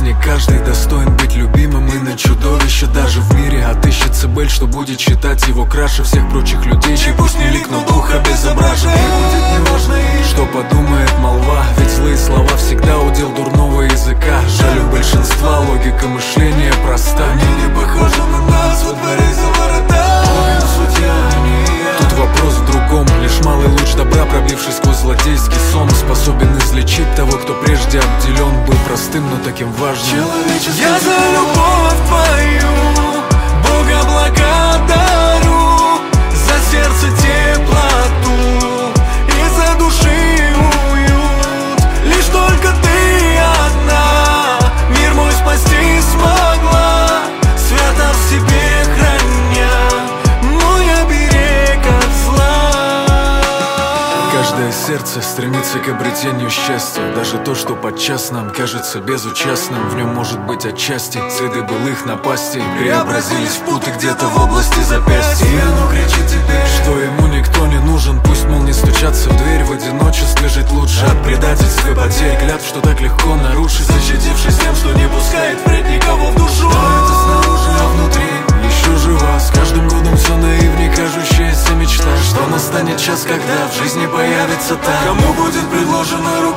не каждый достоин быть любимым. И на чудовище даже в мире отыщется Бель, что будет считать его краше всех прочих людей, чей пусть не лик, но дух обезображен. И будет неважно, что подумает молва, ведь злые слова всегда удел дурного языка. Жаль, у большинства логика мышления проста. Они не похожи на нас во дворе за ворота. Тут вопрос в другом. Лишь малый луч добра, пробившись сквозь злодейский сон, способен излечить того, кто прежде обделен был простым, но таким важным. Я за любовь твою Бога благодарю, за сердце теплоту и за души уют. Лишь только ты одна мир мой спасти смогла, свято в себе храня мой оберег от зла. Каждое сердце стремится к обретению счастья. Даже то, что подчас нам кажется безучастным, в нем может быть отчасти следы былых напастей преобразились в путы где-то в области запястья. И оно кричит тебе, что ему никто не нужен. Пусть, мол, не стучаться в дверь, в одиночестве жить лучше от предательств и потерь, клятв, что так легко нарушить, защитившись тем, что не пускает впредь никого в душу. Но это снаружи, а внутри еще жива. С каждым годом все наивнее кажущаяся мечта, что настанет час, когда в жизни появится та, кому будет предложена